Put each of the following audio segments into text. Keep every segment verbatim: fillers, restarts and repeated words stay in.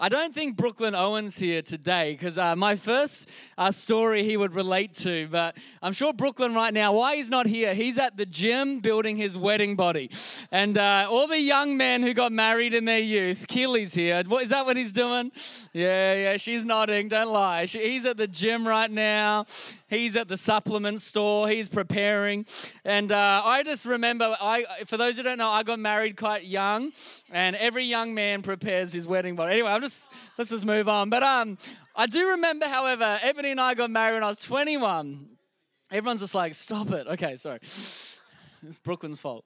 I don't think Brooklyn Owen's here today because uh, my first uh, story he would relate to, but I'm sure Brooklyn right now, why he's not here, he's at the gym building his wedding body. And uh, all the young men who got married in their youth, Keely's here. What, is that what he's doing? Yeah, yeah, she's nodding, don't lie. She, he's at the gym right now. He's at the supplement store. He's preparing. And uh, I just remember, I for those who don't know, I got married quite young, and every young man prepares his wedding body. Anyway, I'm just, let's just move on. But um, I do remember, however, Ebony and I got married when I was twenty-one. Everyone's just like, stop it. Okay, sorry. It's Brooklyn's fault.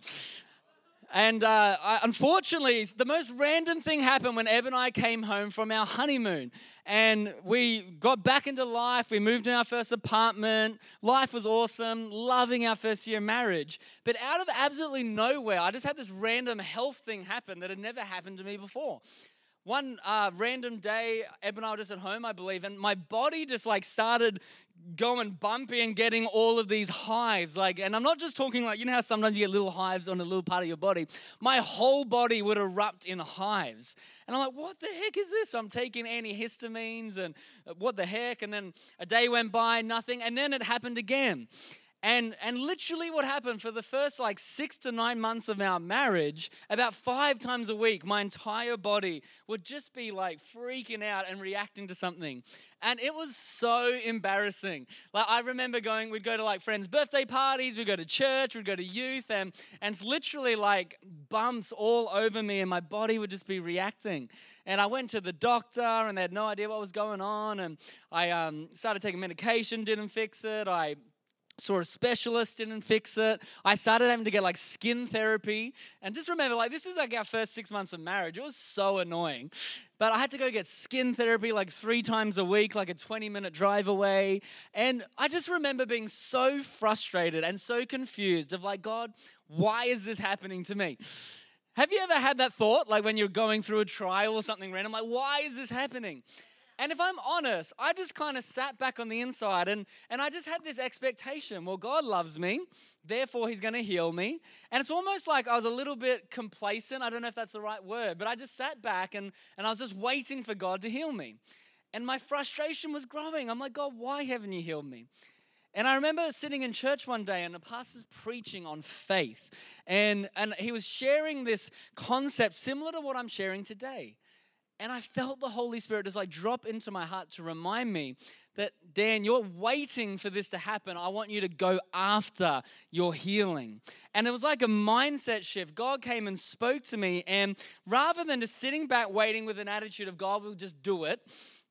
And uh, I, unfortunately, the most random thing happened when Eb and I came home from our honeymoon. And we got back into life. We moved in our first apartment. Life was awesome, loving our first year of marriage. But out of absolutely nowhere, I just had this random health thing happen that had never happened to me before. One uh, random day, Eb and I were just at home, I believe, and my body just like started going bumpy and getting all of these hives. Like, and I'm not just talking like, you know how sometimes you get little hives on a little part of your body? My whole body would erupt in hives. And I'm like, what the heck is this? I'm taking antihistamines and what the heck? And then a day went by, nothing. And then it happened again. And and literally what happened for the first like six to nine months of our marriage, about five times a week, my entire body would just be like freaking out and reacting to something. And it was so embarrassing. Like I remember going, we'd go to like friends' birthday parties, we'd go to church, we'd go to youth, and, and it's literally like bumps all over me and my body would just be reacting. And I went to the doctor and they had no idea what was going on. And I um, started taking medication, didn't fix it. I saw a specialist, didn't fix it. I started having to get like skin therapy. And just remember, like this is like our first six months of marriage. It was so annoying. But I had to go get skin therapy like three times a week, like a twenty minute drive away. And I just remember being so frustrated and so confused of like, God, why is this happening to me? Have you ever had that thought? Like when you're going through a trial or something random, like why is this happening? And if I'm honest, I just kind of sat back on the inside and, and I just had this expectation. Well, God loves me, therefore he's going to heal me. And it's almost like I was a little bit complacent. I don't know if that's the right word, but I just sat back and, and I was just waiting for God to heal me. And my frustration was growing. I'm like, God, why haven't you healed me? And I remember sitting in church one day and the pastor's preaching on faith. And, and he was sharing this concept similar to what I'm sharing today. And I felt the Holy Spirit just like drop into my heart to remind me that, Dan, you're waiting for this to happen. I want you to go after your healing. And it was like a mindset shift. God came and spoke to me. And rather than just sitting back waiting with an attitude of God will just do it,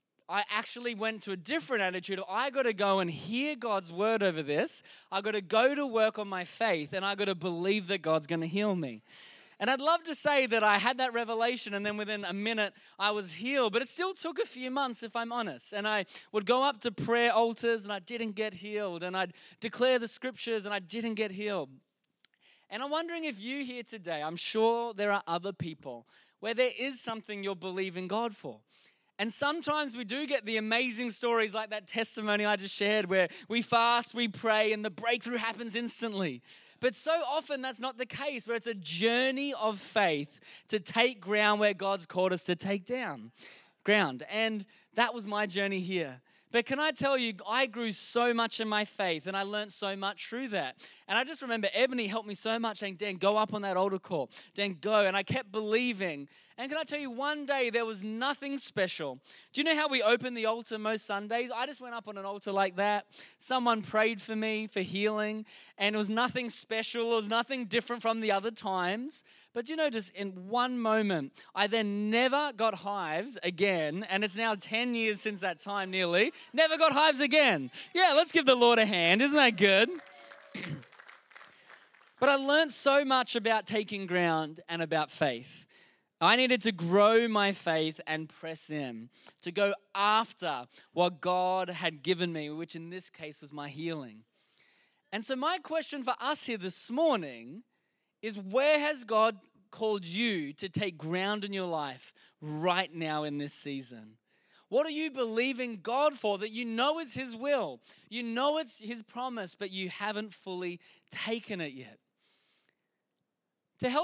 I actually went to a different attitude of I got to go and hear God's word over this. I got to go to work on my faith and I got to believe that God's going to heal me. And I'd love to say that I had that revelation and then within a minute I was healed, but it still took a few months if I'm honest. And I would go up to prayer altars and I didn't get healed, and I'd declare the scriptures and I didn't get healed. And I'm wondering if you here today, I'm sure there are other people where there is something you're believing God for. And sometimes we do get the amazing stories like that testimony I just shared where we fast, we pray, and the breakthrough happens instantly. But so often that's not the case, where it's a journey of faith to take ground where God's called us to take down ground. And that was my journey here. But can I tell you, I grew so much in my faith and I learned so much through that. And I just remember Ebony helped me so much saying, Dan, go up on that altar call. Dan, go. And I kept believing. And can I tell you, one day there was nothing special. Do you know how we open the altar most Sundays? I just went up on an altar like that. Someone prayed for me for healing. And it was nothing special. It was nothing different from the other times. But you know, just in one moment, I then never got hives again. And it's now ten years since that time nearly. Never got hives again. Yeah, let's give the Lord a hand. Isn't that good? But I learned so much about taking ground and about faith. I needed to grow my faith and press in, to go after what God had given me, which in this case was my healing. And so my question for us here this morning is, where has God called you to take ground in your life right now in this season? What are you believing God for that you know is His will? You know it's His promise, but you haven't fully taken it yet. To help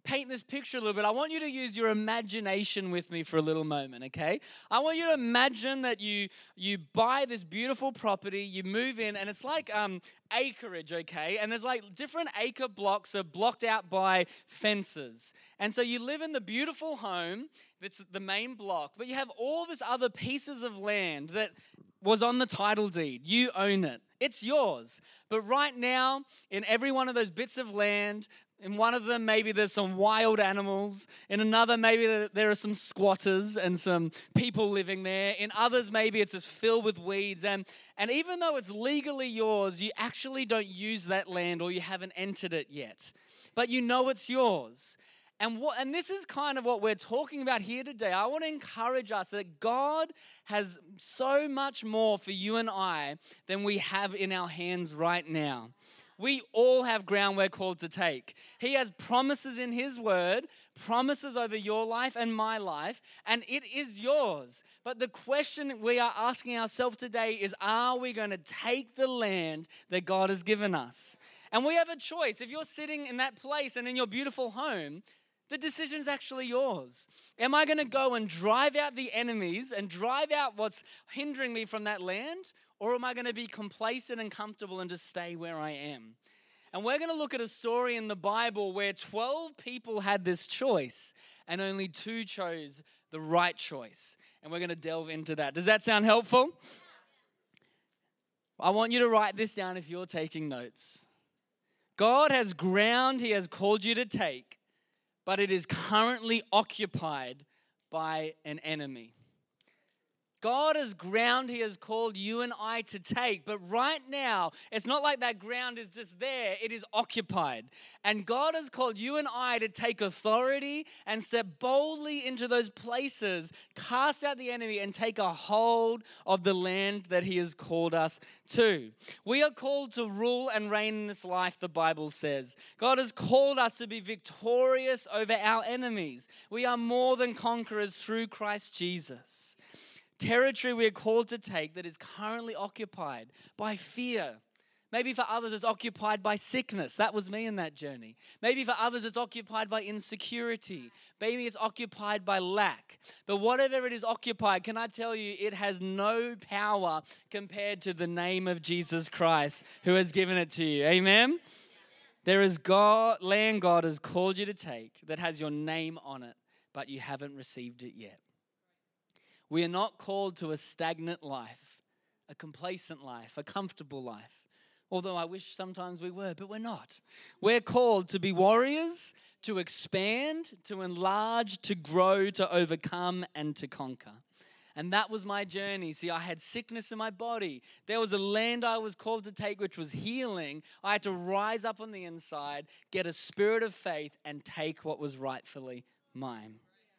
paint this picture a little bit, I want you to use your imagination with me for a little moment, okay? I want you to imagine that you you buy this beautiful property, you move in, and it's like um, acreage, okay? And there's like different acre blocks are blocked out by fences. And so you live in the beautiful home, that's the main block, but you have all this other pieces of land that was on the title deed. You own it. It's yours. But right now, in every one of those bits of land, in one of them, maybe there's some wild animals. In another, maybe there are some squatters and some people living there. In others, maybe it's just filled with weeds. And, and even though it's legally yours, you actually don't use that land or you haven't entered it yet. But you know it's yours. And what, and this is kind of what we're talking about here today. I want to encourage us that God has so much more for you and I than we have in our hands right now. We all have ground we're called to take. He has promises in His word, promises over your life and my life, and it is yours. But the question we are asking ourselves today is, are we going to take the land that God has given us? And we have a choice. If you're sitting in that place and in your beautiful home, the decision is actually yours. Am I going to go and drive out the enemies and drive out what's hindering me from that land? Or am I going to be complacent and comfortable and just stay where I am? And we're going to look at a story in the Bible where twelve people had this choice and only two chose the right choice. And we're going to delve into that. Does that sound helpful? I want you to write this down if you're taking notes. God has ground He has called you to take, but it is currently occupied by an enemy. God has ground He has called you and I to take, but right now, it's not like that ground is just there, it is occupied. And God has called you and I to take authority and step boldly into those places, cast out the enemy and take a hold of the land that He has called us to. We are called to rule and reign in this life, the Bible says. God has called us to be victorious over our enemies. We are more than conquerors through Christ Jesus. Territory we are called to take that is currently occupied by fear. Maybe for others it's occupied by sickness. That was me in that journey. Maybe for others it's occupied by insecurity. Maybe it's occupied by lack. But whatever it is occupied, can I tell you, it has no power compared to the name of Jesus Christ who has given it to you. Amen? There is God, land God has called you to take that has your name on it, but you haven't received it yet. We are not called to a stagnant life, a complacent life, a comfortable life. Although I wish sometimes we were, but we're not. We're called to be warriors, to expand, to enlarge, to grow, to overcome, and to conquer. And that was my journey. See, I had sickness in my body. There was a land I was called to take, which was healing. I had to rise up on the inside, get a spirit of faith, and take what was rightfully mine.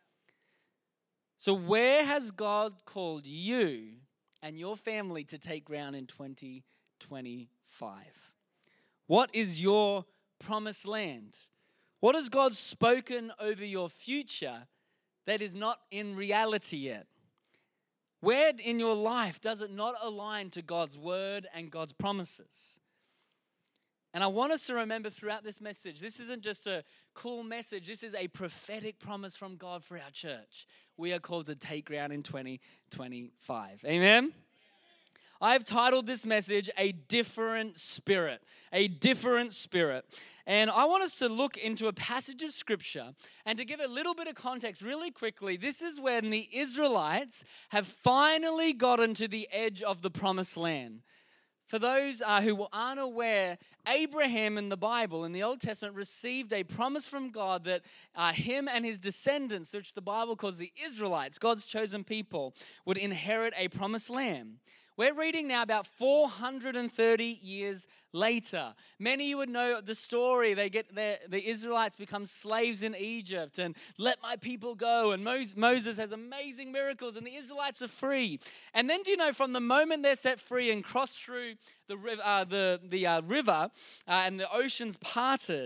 So where has God called you and your family to take ground in twenty twenty-five? What is your promised land? What has God spoken over your future that is not in reality yet? Where in your life does it not align to God's word and God's promises? And I want us to remember throughout this message, this isn't just a cool message. This is a prophetic promise from God for our church. We are called to take ground in twenty twenty-five. Amen? I've titled this message, A Different Spirit. A Different Spirit. And I want us to look into a passage of Scripture and to give a little bit of context really quickly. This is when the Israelites have finally gotten to the edge of the promised land. For those uh, who aren't aware, Abraham in the Bible, in the Old Testament, received a promise from God that uh, him and his descendants, which the Bible calls the Israelites, God's chosen people, would inherit a promised land. We're reading now about four hundred thirty years later. Many of you would know the story. They get their, the Israelites become slaves in Egypt and let my people go. And Moses has amazing miracles and the Israelites are free. And then do you know from the moment they're set free and cross through the, uh, the, the uh, river uh, and the oceans parted,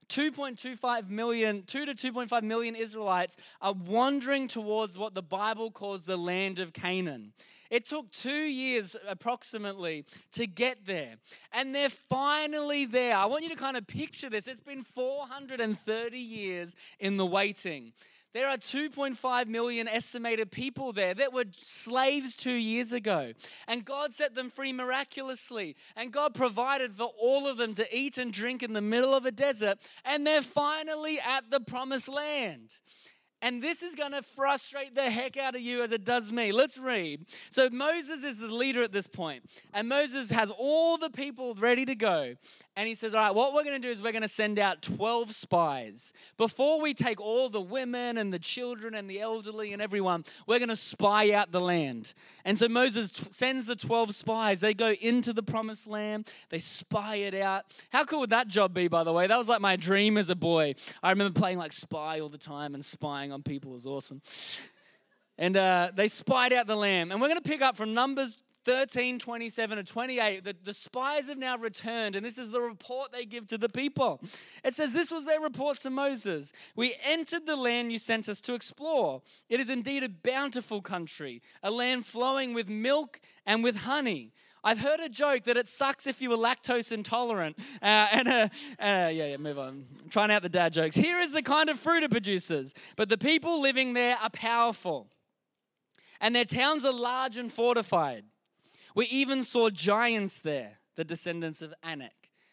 two point two five million, two to two point five million Israelites are wandering towards what the Bible calls the land of Canaan. It took two years approximately to get there. And they're finally there. I want you to kind of picture this. It's been four hundred thirty years in the waiting. There are two point five million estimated people there that were slaves two years ago. And God set them free miraculously. And God provided for all of them to eat and drink in the middle of a desert. And they're finally at the promised land. And this is going to frustrate the heck out of you as it does me. Let's read. So Moses is the leader at this point. And Moses has all the people ready to go. And he says, all right, what we're going to do is we're going to send out twelve spies. Before we take all the women and the children and the elderly and everyone, we're going to spy out the land. And so Moses t- sends the twelve spies. They go into the promised land. They spy it out. How cool would that job be, by the way? That was like my dream as a boy. I remember playing like spy all the time and spying on people. It was awesome. And uh, they spied out the land. And we're going to pick up from Numbers thirteen, twenty-seven to twenty-eight, the, the spies have now returned, and this is the report they give to the people. It says, this was their report to Moses. We entered the land you sent us to explore. It is indeed a bountiful country, a land flowing with milk and with honey. I've heard a joke that it sucks if you were lactose intolerant. Uh, and uh, uh, yeah, yeah, move on. I'm trying out the dad jokes. Here is the kind of fruit it produces, but the people living there are powerful, and their towns are large and fortified. We even saw giants there, the descendants of Anak.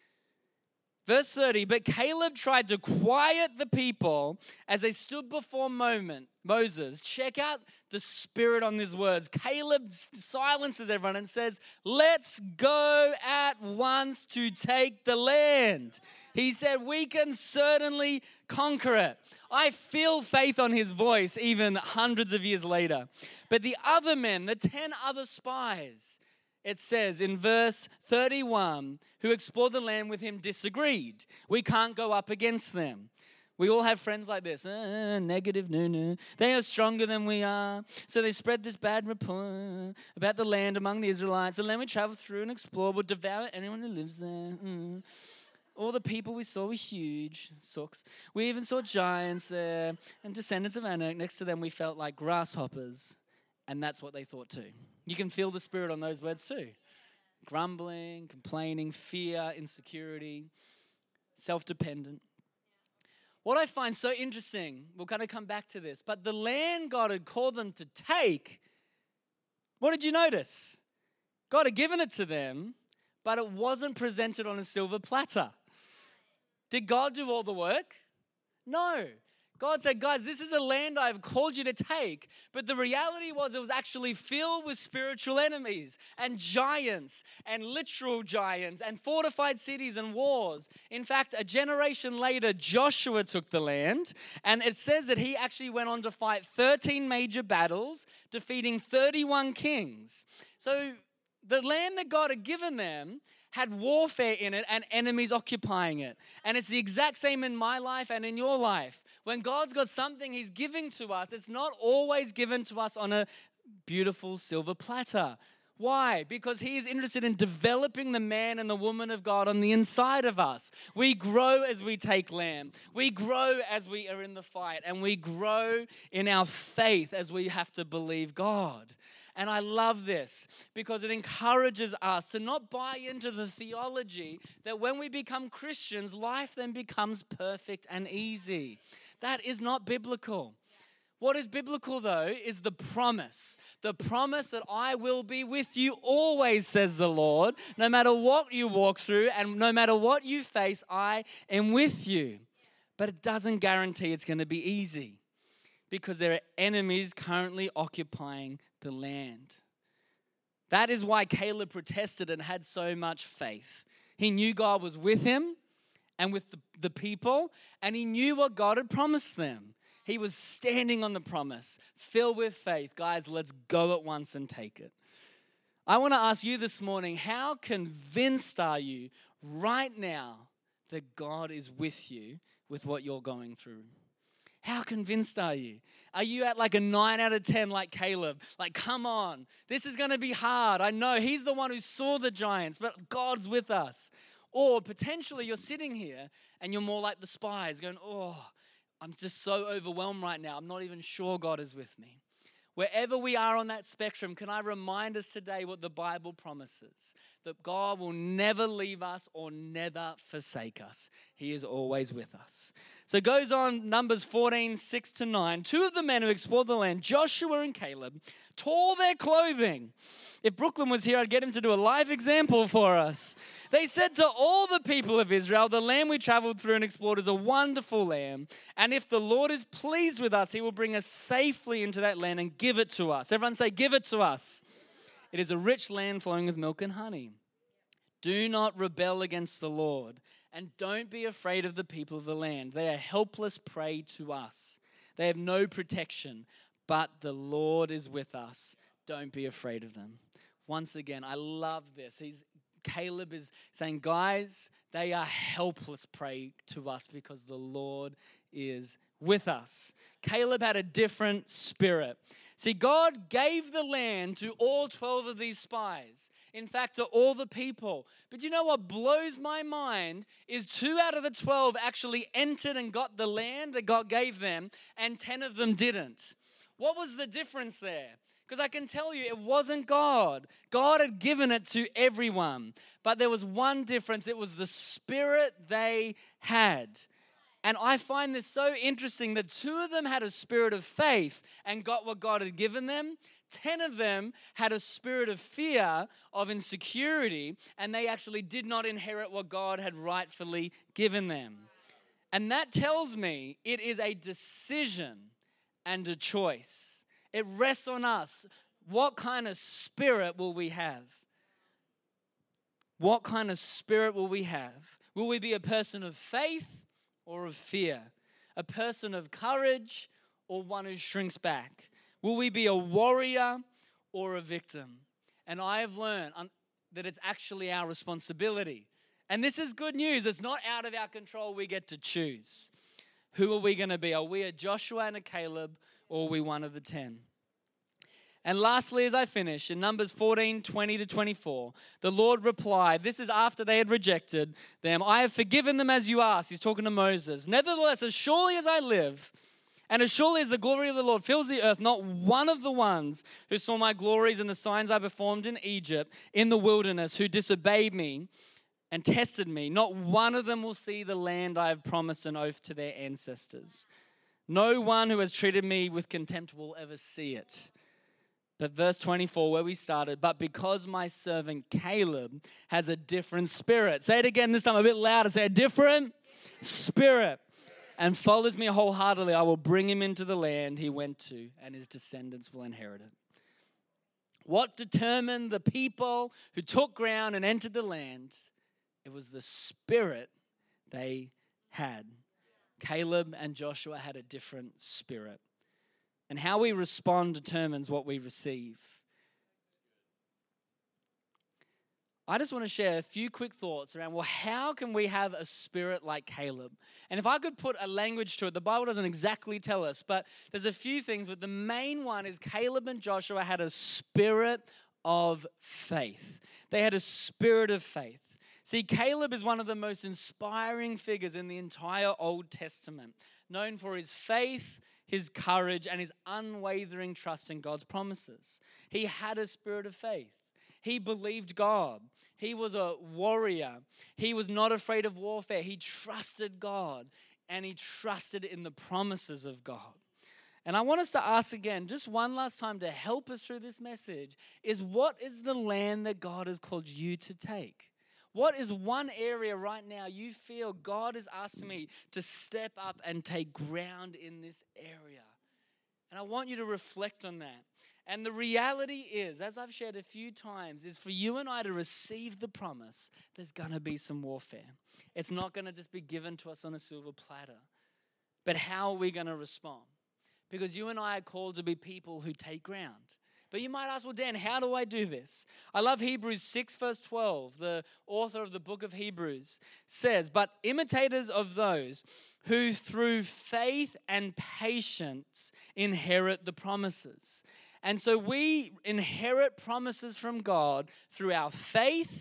Verse thirty, but Caleb tried to quiet the people as they stood before moment, Moses. Check out the spirit on these words. Caleb silences everyone and says, let's go at once to take the land. He said, we can certainly conquer it. I feel faith on his voice even hundreds of years later. But the other men, the ten other spies, it says in verse thirty-one, who explored the land with him disagreed. We can't go up against them. We all have friends like this. Uh, negative, no, no. They are stronger than we are. So they spread this bad report about the land among the Israelites. The land we travel through and explore will devour anyone who lives there. Mm. All the people we saw were huge. Sucks. We even saw giants there and descendants of Anak. Next to them, we felt like grasshoppers. And that's what they thought too. You can feel the spirit on those words too. Grumbling, complaining, fear, insecurity, self-dependent. What I find so interesting, we're going to come back to this, but the land God had called them to take, what did you notice? God had given it to them, but it wasn't presented on a silver platter. Did God do all the work? No. God said, guys, this is a land I've called you to take. But the reality was it was actually filled with spiritual enemies and giants and literal giants and fortified cities and wars. In fact, a generation later, Joshua took the land. And it says that he actually went on to fight thirteen major battles, defeating thirty-one kings. So the land that God had given them had warfare in it and enemies occupying it. And it's the exact same in my life and in your life. When God's got something he's giving to us, it's not always given to us on a beautiful silver platter. Why? Because he is interested in developing the man and the woman of God on the inside of us. We grow as we take land. We grow as we are in the fight. And we grow in our faith as we have to believe God. And I love this because it encourages us to not buy into the theology that when we become Christians, life then becomes perfect and easy. That is not biblical. What is biblical, though, is the promise. The promise that I will be with you always, says the Lord. No matter what you walk through and no matter what you face, I am with you. But it doesn't guarantee it's going to be easy because there are enemies currently occupying the land. That is why Caleb protested and had so much faith. He knew God was with him and with the, the people, and he knew what God had promised them. He was standing on the promise, filled with faith. Guys, let's go at once and take it. I want to ask you this morning, how convinced are you right now that God is with you with what you're going through? How convinced are you? Are you at like a nine out of ten like Caleb? Like, come on, this is going to be hard. I know he's the one who saw the giants, but God's with us. Or potentially you're sitting here and you're more like the spies going, oh, I'm just so overwhelmed right now. I'm not even sure God is with me. Wherever we are on that spectrum, can I remind us today what the Bible promises? That God will never leave us or never forsake us. He is always with us. So it goes on, Numbers fourteen, six to nine. Two of the men who explored the land, Joshua and Caleb, tore their clothing. If Brooklyn was here, I'd get him to do a live example for us. They said to all the people of Israel, the land we traveled through and explored is a wonderful land. And if the Lord is pleased with us, he will bring us safely into that land and give it to us. Everyone say, give it to us. It is a rich land flowing with milk and honey. Do not rebel against the Lord, and don't be afraid of the people of the land. They are helpless prey to us. They have no protection, but the Lord is with us. Don't be afraid of them. Once again, I love this. He's, Caleb is saying, guys, they are helpless prey to us because the Lord is with us. Caleb had a different spirit. See, God gave the land to all twelve of these spies. In fact, to all the people. But you know what blows my mind is two out of the twelve actually entered and got the land that God gave them, and ten of them didn't. What was the difference there? Because I can tell you, it wasn't God. God had given it to everyone. But there was one difference. It was the spirit they had. And I find this so interesting that two of them had a spirit of faith and got what God had given them. Ten of them had a spirit of fear, of insecurity, and they actually did not inherit what God had rightfully given them. And that tells me it is a decision and a choice. It rests on us. What kind of spirit will we have? What kind of spirit will we have? Will we be a person of faith or of fear? A person of courage or one who shrinks back? Will we be a warrior or a victim? And I have learned that it's actually our responsibility. And this is good news. It's not out of our control. We get to choose. Who are we going to be? Are we a Joshua and a Caleb, or are we one of the ten? And lastly, as I finish, in Numbers fourteen, twenty to twenty-four, the Lord replied, this is after they had rejected them, I have forgiven them as you asked. He's talking to Moses. Nevertheless, as surely as I live, and as surely as the glory of the Lord fills the earth, not one of the ones who saw my glories and the signs I performed in Egypt, in the wilderness, who disobeyed me and tested me, not one of them will see the land I have promised an oath to their ancestors. No one who has treated me with contempt will ever see it. But verse twenty-four, where we started, but because my servant Caleb has a different spirit. Say it again this time a bit louder. Say a different spirit. And follows me wholeheartedly, I will bring him into the land he went to, and his descendants will inherit it. What determined the people who took ground and entered the land? It was the spirit they had. Caleb and Joshua had a different spirit. And how we respond determines what we receive. I just want to share a few quick thoughts around, well, how can we have a spirit like Caleb? And if I could put a language to it, the Bible doesn't exactly tell us, but there's a few things, but the main one is Caleb and Joshua had a spirit of faith. They had a spirit of faith. See, Caleb is one of the most inspiring figures in the entire Old Testament, known for his faith, his courage, and his unwavering trust in God's promises. He had a spirit of faith. He believed God. He was a warrior. He was not afraid of warfare. He trusted God, and he trusted in the promises of God. And I want us to ask again, just one last time to help us through this message, is what is the land that God has called you to take? What is one area right now you feel God is asking me to step up and take ground in this area? And I want you to reflect on that. And the reality is, as I've shared a few times, is for you and I to receive the promise, there's going to be some warfare. It's not going to just be given to us on a silver platter. But how are we going to respond? Because you and I are called to be people who take ground. But you might ask, well, Dan, how do I do this? I love Hebrews six, verse twelve. The author of the book of Hebrews says, but imitators of those who through faith and patience inherit the promises. And so we inherit promises from God through our faith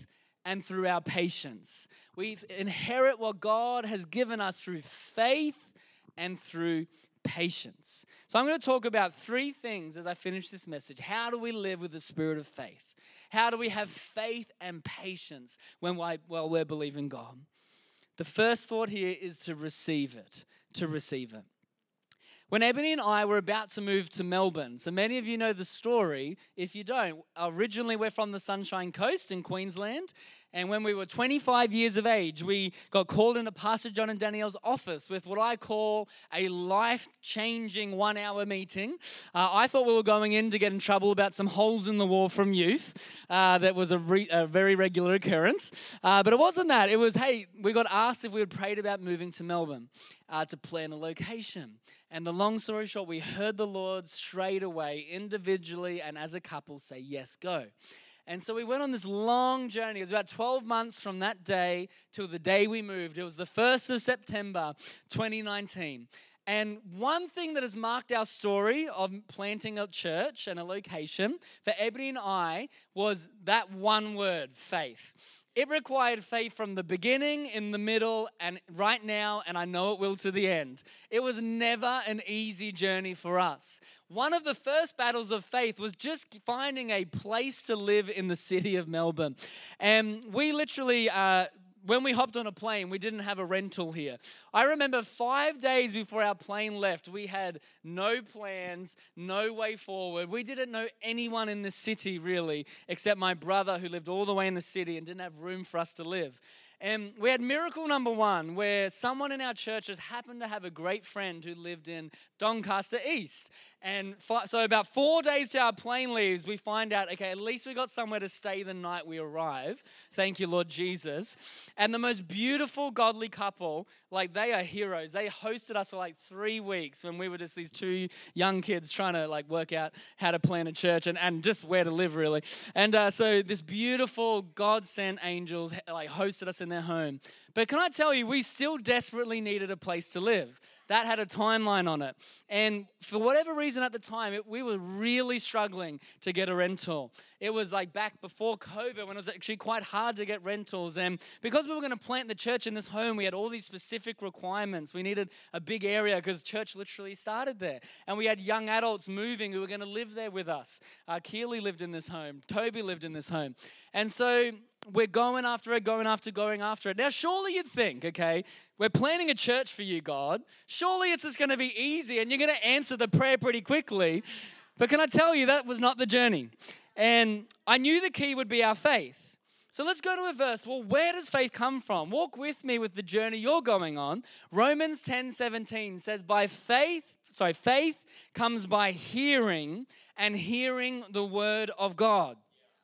and through our patience. We inherit what God has given us through faith and through patience. So I'm going to talk about three things as I finish this message. How do we live with the spirit of faith? How do we have faith and patience when while we're believing God? The first thought here is to receive it, to receive it. When Ebony and I were about to move to Melbourne, so many of you know the story. If you don't, originally we're from the Sunshine Coast in Queensland. And when we were twenty-five years of age, we got called into Pastor John and Danielle's office with what I call a life-changing one-hour meeting. Uh, I thought we were going in to get in trouble about some holes in the wall from youth. Uh, that was a, re- a very regular occurrence. Uh, but it wasn't that. It was, hey, we got asked if we had prayed about moving to Melbourne uh, to plan a location. And the long story short, we heard the Lord straight away, individually and as a couple, say, yes, go. And so we went on this long journey. It was about twelve months from that day till the day we moved. It was the first of September, twenty nineteen. And one thing that has marked our story of planting a church and a location for Ebony and I was that one word, faith. It required faith from the beginning, in the middle, and right now, and I know it will to the end. It was never an easy journey for us. One of the first battles of faith was just finding a place to live in the city of Melbourne. And we literally... Uh, When we hopped on a plane, we didn't have a rental here. I remember five days before our plane left, we had no plans, no way forward. We didn't know anyone in the city really, except my brother who lived all the way in the city and didn't have room for us to live. And we had miracle number one, where someone in our churches happened to have a great friend who lived in Doncaster East. And so about four days to our plane leaves, we find out, okay, at least we got somewhere to stay the night we arrive. Thank you, Lord Jesus. And the most beautiful, godly couple, like they are heroes. They hosted us for like three weeks when we were just these two young kids trying to like work out how to plan a church and, and just where to live, really. And uh, so this beautiful God-sent angels like hosted us in their home. But can I tell you, we still desperately needed a place to live. That had a timeline on it. And for whatever reason at the time, it, we were really struggling to get a rental. It was like back before COVID when it was actually quite hard to get rentals. And because we were going to plant the church in this home, we had all these specific requirements. We needed a big area because church literally started there. And we had young adults moving who were going to live there with us. Uh, Keely lived in this home. Toby lived in this home. And so we're going after it, going after, going after it. Now, surely you'd think, okay, we're planning a church for you, God. Surely it's just going to be easy and you're going to answer the prayer pretty quickly. But can I tell you, that was not the journey. And I knew the key would be our faith. So let's go to a verse. Well, where does faith come from? Walk with me with the journey you're going on. Romans ten seventeen says, by faith, sorry, faith comes by hearing, and hearing the word of God.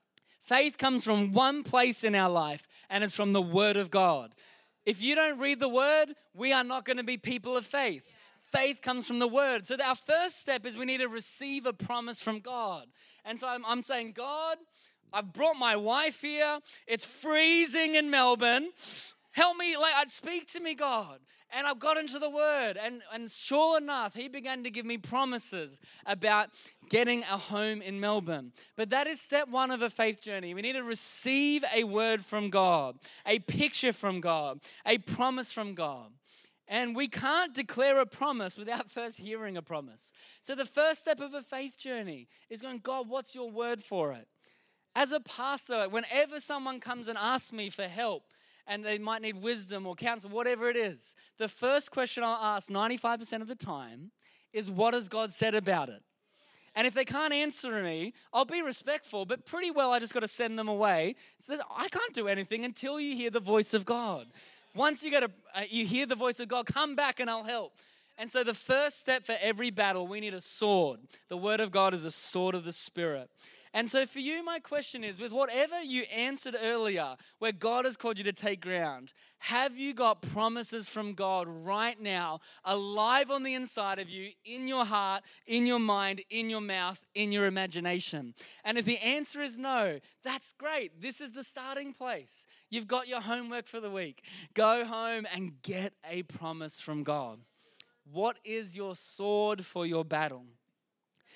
Faith comes from one place in our life, and it's from the Word of God. If you don't read the Word, we are not going to be people of faith. Faith comes from the Word. So our first step is we need to receive a promise from God. And so I'm, I'm saying, God, I've brought my wife here. It's freezing in Melbourne. Help me, like, speak to me, God. And I've got into the Word. And, and sure enough, he began to give me promises about getting a home in Melbourne. But that is step one of a faith journey. We need to receive a word from God, a picture from God, a promise from God. And we can't declare a promise without first hearing a promise. So the first step of a faith journey is going, God, what's your word for it? As a pastor, whenever someone comes and asks me for help, and they might need wisdom or counsel, whatever it is, the first question I'll ask ninety-five percent of the time is, what has God said about it? And if they can't answer me, I'll be respectful, but pretty well I just got to send them away. So that I can't do anything until you hear the voice of God. Once you get a, uh, you hear the voice of God, come back and I'll help. And so the first step for every battle, we need a sword. The word of God is a sword of the Spirit. And so for you, my question is, with whatever you answered earlier, where God has called you to take ground, have you got promises from God right now, alive on the inside of you, in your heart, in your mind, in your mouth, in your imagination? And if the answer is no, that's great. This is the starting place. You've got your homework for the week. Go home and get a promise from God. What is your sword for your battle?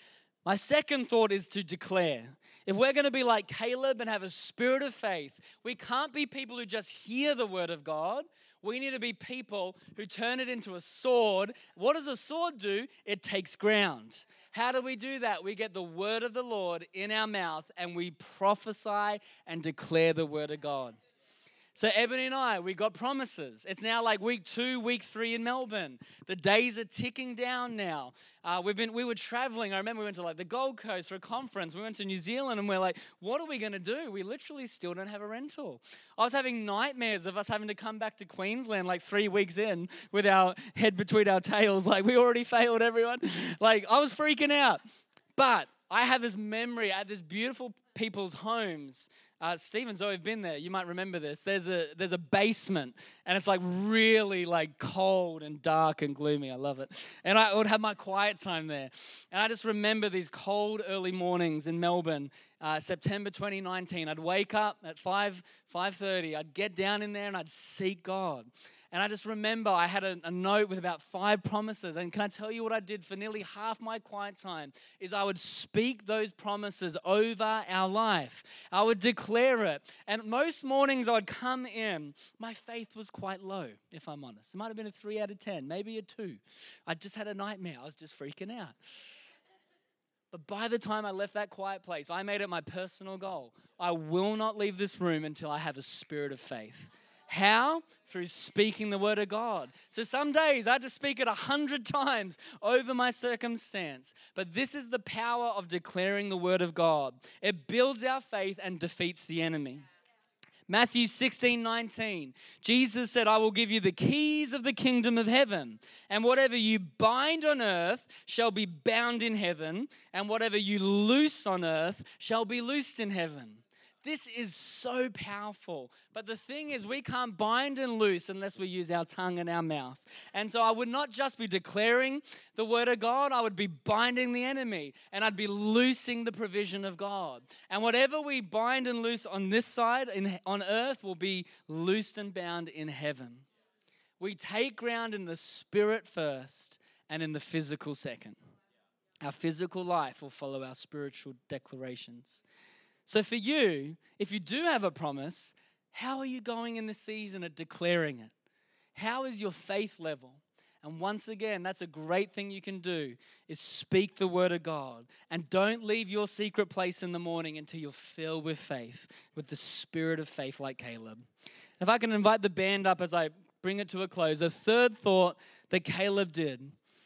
My second thought is to declare. If we're going to be like Caleb and have a spirit of faith, we can't be people who just hear the word of God. We need to be people who turn it into a sword. What does a sword do? It takes ground. How do we do that? We get the word of the Lord in our mouth and we prophesy and declare the word of God. So Ebony and I, we got promises. It's now like week two, week three in Melbourne. The days are ticking down now. Uh, we've been, we were traveling. I remember we went to like the Gold Coast for a conference. We went to New Zealand and we're like, what are we going to do? We literally still don't have a rental. I was having nightmares of us having to come back to Queensland like three weeks in with our head between our tails. Like we already failed everyone. Like I was freaking out. But I have this memory at this beautiful people's homes. Uh, Steve and Zoe have been there. You might remember this. There's a there's a basement, and it's like really like cold and dark and gloomy. I love it. And I would have my quiet time there. And I just remember these cold early mornings in Melbourne, uh, September twenty nineteen. I'd wake up at five, five thirty. I'd get down in there and I'd seek God. And I just remember I had a, a note with about five promises. And can I tell you what I did for nearly half my quiet time is I would speak those promises over our life. I would declare it. And most mornings I would come in, my faith was quite low, if I'm honest. It might have been a three out of ten, maybe a two. I just had a nightmare. I was just freaking out. But by the time I left that quiet place, I made it my personal goal. I will not leave this room until I have a spirit of faith. How? Through speaking the word of God. So some days I had to speak it a hundred times over my circumstance. But this is the power of declaring the word of God. It builds our faith and defeats the enemy. Matthew sixteen nineteen, Jesus said, I will give you the keys of the kingdom of heaven. And whatever you bind on earth shall be bound in heaven. And whatever you loose on earth shall be loosed in heaven. This is so powerful. But the thing is, we can't bind and loose unless we use our tongue and our mouth. And so I would not just be declaring the word of God, I would be binding the enemy and I'd be loosing the provision of God. And whatever we bind and loose on this side in, on earth will be loosed and bound in heaven. We take ground in the spirit first and in the physical second. Our physical life will follow our spiritual declarations. So for you, if you do have a promise, how are you going in this season at declaring it? How is your faith level? And once again, that's a great thing you can do, is speak the word of God. And don't leave your secret place in the morning until you're filled with faith, with the spirit of faith like Caleb. If I can invite the band up as I bring it to a close, a third thought that Caleb did.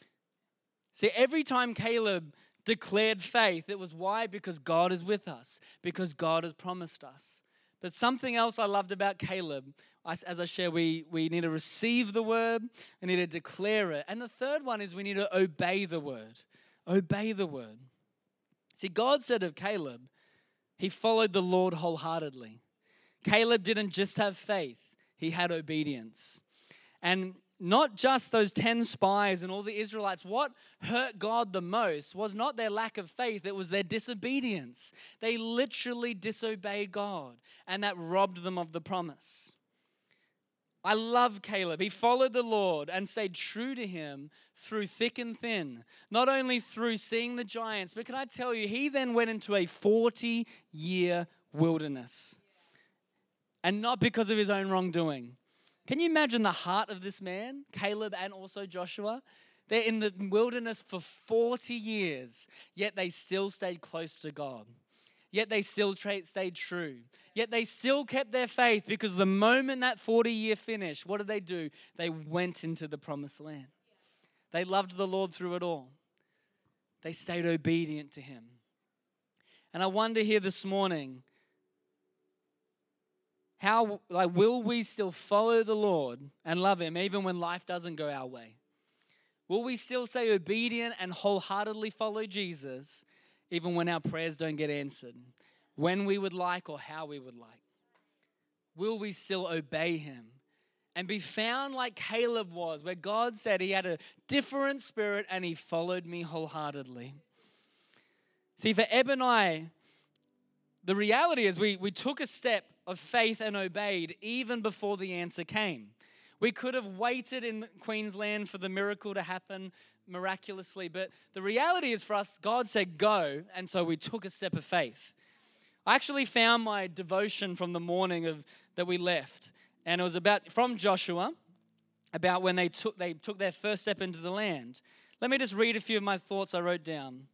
See, every time Caleb declared faith, it was why? Because God is with us, because God has promised us. But something else I loved about Caleb, as I share, we, we need to receive the word, we need to declare it. And the third one is we need to obey the word. Obey the word. See, God said of Caleb, he followed the Lord wholeheartedly. Caleb didn't just have faith, he had obedience. And not just those ten spies and all the Israelites. What hurt God the most was not their lack of faith, it was their disobedience. They literally disobeyed God, and that robbed them of the promise. I love Caleb. He followed the Lord and stayed true to him through thick and thin. Not only through seeing the giants, but can I tell you, he then went into a forty-year wilderness. And not because of his own wrongdoing. Can you imagine the heart of this man, Caleb and also Joshua? They're in the wilderness for forty years, yet they still stayed close to God. Yet they still tra- stayed true. Yet they still kept their faith because the moment that forty year finished, what did they do? They went into the promised land. They loved the Lord through it all. They stayed obedient to him. And I wonder here this morning, How, like, will we still follow the Lord and love him even when life doesn't go our way? Will we still stay obedient and wholeheartedly follow Jesus even when our prayers don't get answered? When we would like or how we would like? Will we still obey him and be found like Caleb was, where God said he had a different spirit and he followed me wholeheartedly? See, for Eb and I, the reality is we, we took a step of faith and obeyed even before the answer came. We could have waited in Queensland for the miracle to happen miraculously. But the reality is for us, God said go, and so we took a step of faith. I actually found my devotion from the morning of that we left, and it was about from Joshua, about when they took they took their first step into the land. Let me just read a few of my thoughts I wrote down.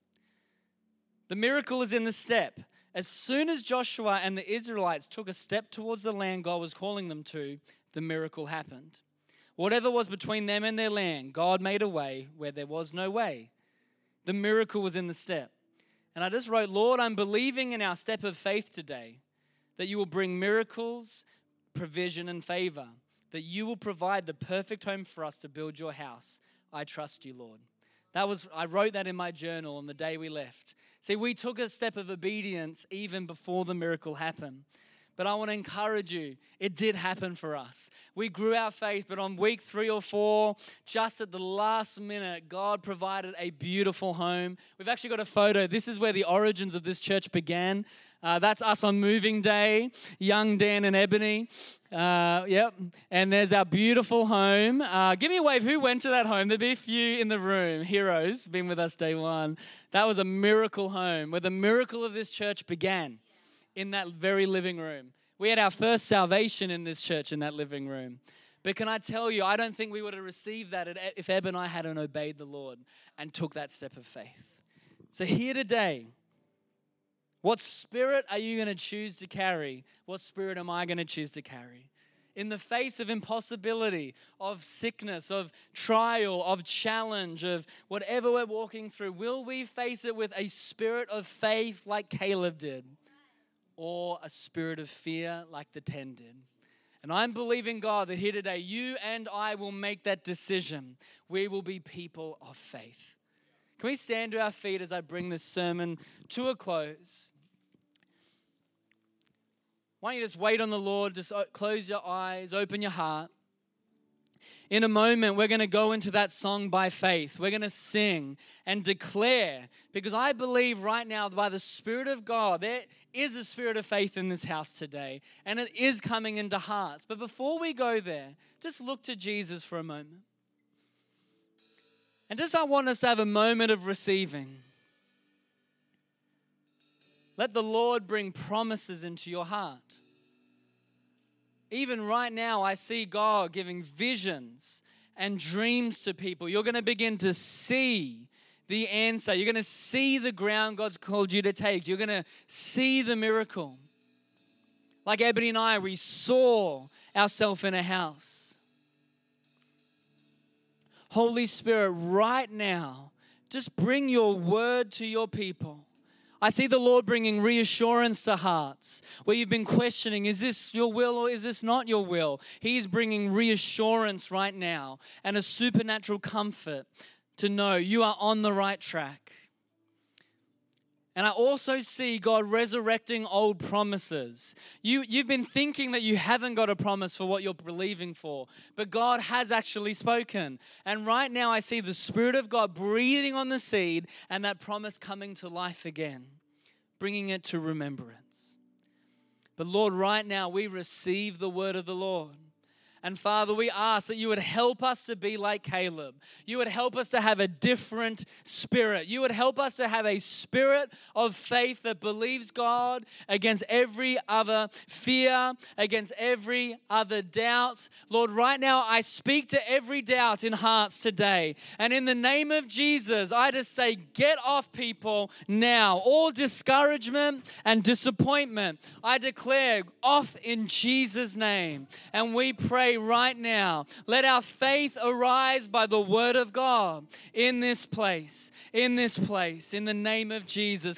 The miracle is in the step. As soon as Joshua and the Israelites took a step towards the land God was calling them to, the miracle happened. Whatever was between them and their land, God made a way where there was no way. The miracle was in the step. And I just wrote, Lord, I'm believing in our step of faith today that you will bring miracles, provision, and favor, that you will provide the perfect home for us to build your house. I trust you, Lord. That was, I wrote that in my journal on the day we left. See, we took a step of obedience even before the miracle happened. But I want to encourage you, it did happen for us. We grew our faith, but on week three or four, just at the last minute, God provided a beautiful home. We've actually got a photo. This is where the origins of this church began. Uh, that's us on moving day, young Dan and Ebony. Uh, yep, and there's our beautiful home. Uh, give me a wave. Who went to that home? There'd be a few in the room. Heroes, been with us day one. That was a miracle home where the miracle of this church began. In that very living room. We had our first salvation in this church in that living room. But can I tell you, I don't think we would have received that if Eb and I hadn't obeyed the Lord and took that step of faith. So here today, what spirit are you going to choose to carry? What spirit am I going to choose to carry? In the face of impossibility, of sickness, of trial, of challenge, of whatever we're walking through, will we face it with a spirit of faith like Caleb did? Or a spirit of fear like the ten did. And I'm believing God that here today, you and I will make that decision. We will be people of faith. Can we stand to our feet as I bring this sermon to a close? Why don't you just wait on the Lord, just close your eyes, open your heart. In a moment, we're going to go into that song by faith. We're going to sing and declare, because I believe right now by the Spirit of God, there is a spirit of faith in this house today, and it is coming into hearts. But before we go there, just look to Jesus for a moment. And just I want us to have a moment of receiving. Let the Lord bring promises into your heart. Even right now, I see God giving visions and dreams to people. You're going to begin to see the answer. You're going to see the ground God's called you to take. You're going to see the miracle. Like Ebony and I, we saw ourselves in a house. Holy Spirit, right now, just bring your word to your people. I see the Lord bringing reassurance to hearts where you've been questioning, is this your will or is this not your will? He's bringing reassurance right now and a supernatural comfort to know you are on the right track. And I also see God resurrecting old promises. You, you've been thinking that you haven't got a promise for what you're believing for, but God has actually spoken. And right now I see the Spirit of God breathing on the seed and that promise coming to life again, bringing it to remembrance. But Lord, right now we receive the word of the Lord. And Father, we ask that you would help us to be like Caleb. You would help us to have a different spirit. You would help us to have a spirit of faith that believes God against every other fear, against every other doubt. Lord, right now I speak to every doubt in hearts today. And in the name of Jesus, I just say, get off people now. All discouragement and disappointment, I declare off in Jesus' name. And we pray right now, let our faith arise by the word of God in this place, in this place, in the name of Jesus.